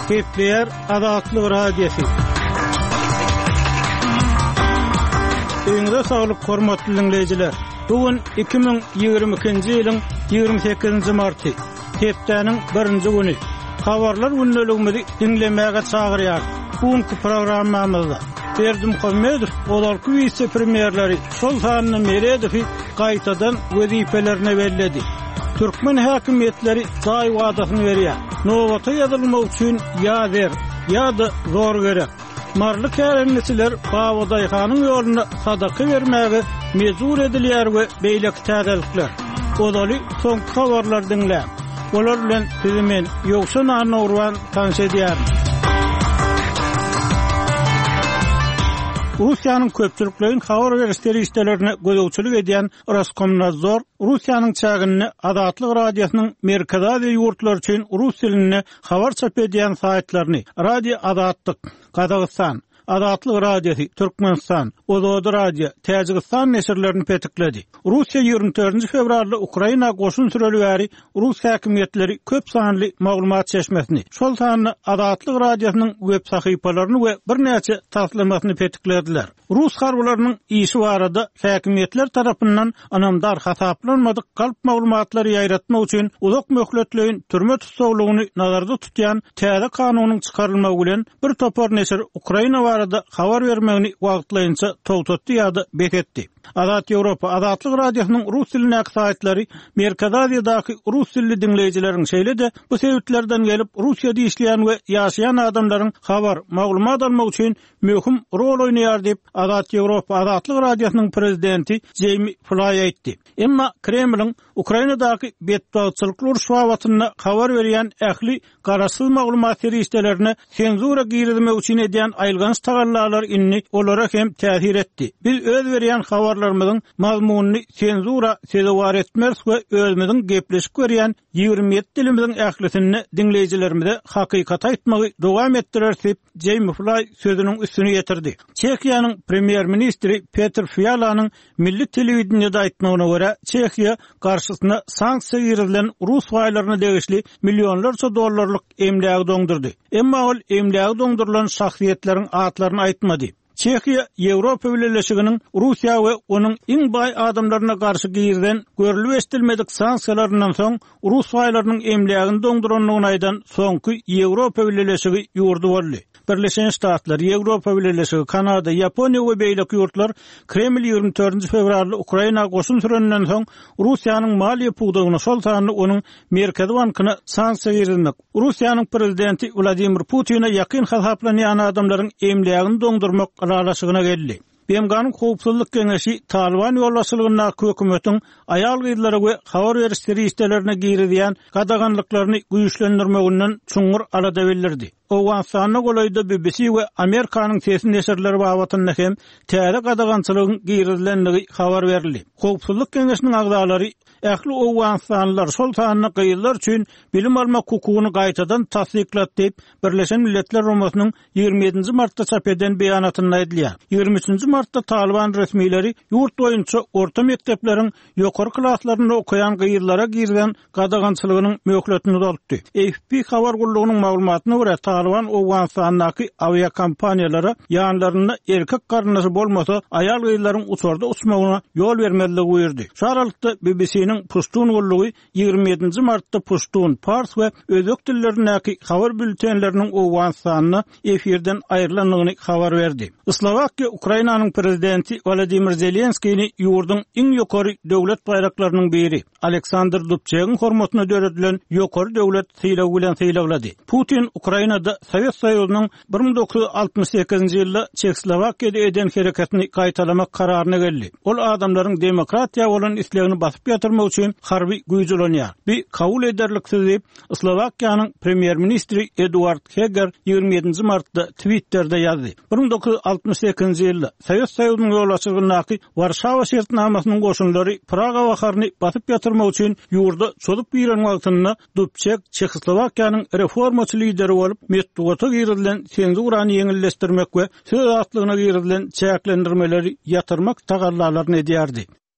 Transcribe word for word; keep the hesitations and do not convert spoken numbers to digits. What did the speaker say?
Kepler Adatlyk Radiosu. Öňde saglyk hormatly dinleyijiler. Bugün iki bin ýygrimi ikinji ýylyň ýygrimi sekizinji marty. Hepdeniň birinji güni. Habarlar günneligimizi dinlemäge çagyrýar. Bugünkü programmamyzda Berdim Muhammedow olarky vice-premierleri Sultanyny Meredowy gaýtadan wezipelerine berledi. Türkmen häkimetleri daý wadasyny berýär. Nowata ýazylmak üçin ýa-der, ýa-da zor gerek. Marly kärenmesiler Bawadyhanyň ýoluna sadaka bermäge mezur edilýär we beýleki täzelikler. Odaly soňky habarlar dinlä. Olar bilen sizimen ýoksa Nurwan tanış edýär. Rusiýanyň köpçüliklerin habar berişleri işlerine gözegçilik edýän Roskomnadzor Rusiýanyň çagyny Adatlyk radiosynyň Merkezi we ýurtlar üçin rus dilinde habar çap edýän saýtlaryny Radio Adatlyk, Kazakystan, Adatlyk radiosu, Türkmenistan, Ozod radio, Täjikistan neşirlerini petikledi. Rusiýa ýygrimi dördünji fevralda Ukraina goşun süreli bäri Rus häkimetleri köp sanly maglumat çeşmesini, şol sanly Adatlyk radiosynyň web sahypalaryny we bir näçe taslamasyny petiklediler. Rus harbylarynyň işi barada häkimetler tarapyndan anamdar hasaplanmadyk galp maglumatlary ýaýratmak üçin uzak möhletleýin türme tutsaglygyny nazarda tutýan täze kanunyň çykarylmagy bilen bir topar neşir Ukraina barada habar bermegini wagtlaýynça togtatdy ýa-da beketdi. Adat Ýewropa Adatlyk radiosynyň rus dilindäki saýtlary Merkezi Aziýadaky rus dilli dinleýijileriň şeýle-de bu sebäplerden gelip Rusiýada işleýän we ýaşaýan adamlaryň habar, maglumat almak üçin möhüm rol oýnaýar diýip Adat Ýewropa Adatlyk radiosynyň prezidenti Jamie Fly aýtdy. Emma Kremliň Ukrainadaky betbagçylyk uruş wagytyna habar berýän ähli garaşsyz maglumat serişdelerine senzura girizmek üçin edýän aýlgans tagallar inni olara hem täsir etdi. Biz öz berýän habarlarymyzyň mazmunyny senzura sezewar etmez we özümiziň gepleşip görýän ýygrimi ýedi dilimiziň ählisini dinleýijilerimize hakykat aýtmagy dowam etdirer diýip Jamie Fly sözüniň üstüne ýetirdi. Çekiýanyň premier ministri Petr Fialanyň milli telewizionyada aýtmagyna görä, Çekiýa garşysyna sanksiýa girilen rus waýlaryna degişli millionlarça dollarlyk emlägi doňdurdy. Emma ol emlägi doňdurulan şahsiýetleriň atlaryny aýtmady. Çekiýa Ýewropa Birleşiginiň Rusiýa we onuň iň baý adamlaryna garşy girden görülip estilmedik sanksiýalaryndan soň rus waýlarynyň emlägini doňduranlygyny aýdan soňky Ýewropa Birleşigi ýurdu boldy. Birleşen Ştatlar, Ýewropa Birleşigi, Kanada, Ýaponiýa we beýleki ýurtlar Kreml ýygrimi dördünji fevralda Ukraina goşun sürenden soň Rusiýanyň maliýe pugdagyny şol sanly onuň Merkezi bankyna sanksiýa girilmek. Rusiýanyň prezidenti Vladimir Putin'e ýakyn hasaplanýan adamlaryň emlägini doňdurmak aralaşygyna geldi. B M G'nyň Howpsuzlyk Geňeşi Taliban ýolbaşçylygyna hökümetiň aýal gyzlary we habar berişleri işlerine girizýän gadaganlyklaryny güýçlendirmeginden çuňur alada bildirdi. Owgaňstanyň golaýda B B C we Amerikanyň sesi neşirleri babatynda hem täze gadagançylygyň girizlenligi habar berildi. Howpsuzlyk Geňeşiniň agdalary ähli Owgaňstanlylar şol sanyny gyýylar üçin bilim almak hukugyny gaýtadan tasdiklat diýip Birleşen Milletler Romasynyň ýygrimi ýedinji martda çap eden beýanatynda aýdylýar. ýygrimi üçinji martda Taliban resmiýleri ýurt boýunça orta mektepleriň ýokary klaslaryny okuyan gyýylara girden gadagançylygynyň möhletini dolupdy. A F P habar gullugynyň maglumatyna görä Taliban Owgaňstandaky avia kompaniýalara ýanlaryna erkek garynasy bolmasa aýal gyýylaryň uçarda uçmagyna ýol bermezligi buyurdy. Şu aralykda B B C'niň Pushtun gullugy ýygrimi ýedinji martda Pushtun, Pars we özbek dillerindäki habar bültenleriniň Owgaňstanyna efirden aýrylanlygyny habar berdi. Slovakiýa Ukrainanyň prezidenti Volodymyr Zelenskiýni ýurduň iň ýokary döwlet baýraklarynyň biri Aleksandr Dubčegiň hormatyna döredililen ýokary döwlet syýlagy bilen syýlaglady. Putin Ukrainada Sowet Soýuzynyň bir ming dokuz ýuz altymyş sekizinji ýylda Çekoslowakiýada eden hereketini gaýtalamak kararyna geldi. Ol adamlaryň demokratiýa bolan islegini basyp ýatyrmak üçin harby güýçlenýär. Bir kabul ederliksiz diýip Slowakiýanyň premier ministri Eduard Heger ýygrimi ýedinji martda Twitter'da ýazdy. bir ming dokuz ýuz altymyş sekizinji ýylda Sowet Soýuzynyň ýolbaşçylygynaky Warşawa şertnamasynyň goşunlary Praga baharyny basyp ýatyrmak üçin ýurda çolup ýyran wagtynda Dubček Çekoslowakiýanyň reformaçy lideri bolup metduata girilen senzurany ýeňilleşdirmek we söz atlygyna girilen çäklendirmeleri ýatyrmak tagallalaryny edýärdi.